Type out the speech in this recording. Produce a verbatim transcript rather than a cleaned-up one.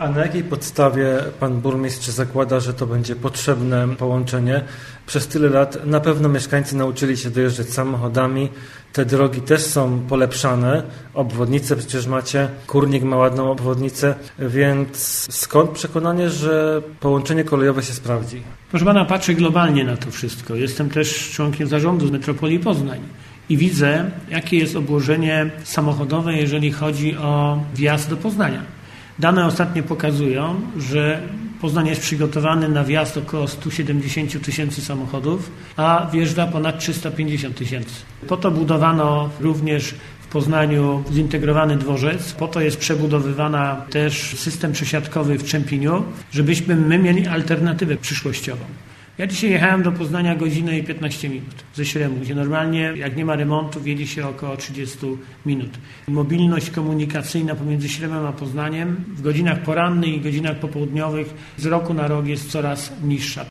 A na jakiej podstawie pan burmistrz zakłada, że to będzie potrzebne połączenie? Przez tyle lat na pewno mieszkańcy nauczyli się dojeżdżać samochodami. Te drogi też są polepszane. Obwodnicę przecież macie. Kurnik ma ładną obwodnicę. Więc skąd przekonanie, że połączenie kolejowe się sprawdzi? Proszę pana, patrzę globalnie na to wszystko. Jestem też członkiem zarządu z Metropolii Poznań i widzę, jakie jest obłożenie samochodowe, jeżeli chodzi o wjazd do Poznania. Dane ostatnie pokazują, że Poznań jest przygotowany na wjazd około sto siedemdziesiąt tysięcy samochodów, a wjeżdża ponad trzysta pięćdziesiąt tysięcy. Po to budowano również w Poznaniu zintegrowany dworzec, po to jest przebudowywana też system przesiadkowy w Czempiniu, żebyśmy my mieli alternatywę przyszłościową. Ja dzisiaj jechałem do Poznania godzinę i piętnaście minut ze Śremu, gdzie normalnie jak nie ma remontu jedzie się około trzydzieści minut. Mobilność komunikacyjna pomiędzy Śremem a Poznaniem w godzinach porannych i godzinach popołudniowych z roku na rok jest coraz niższa.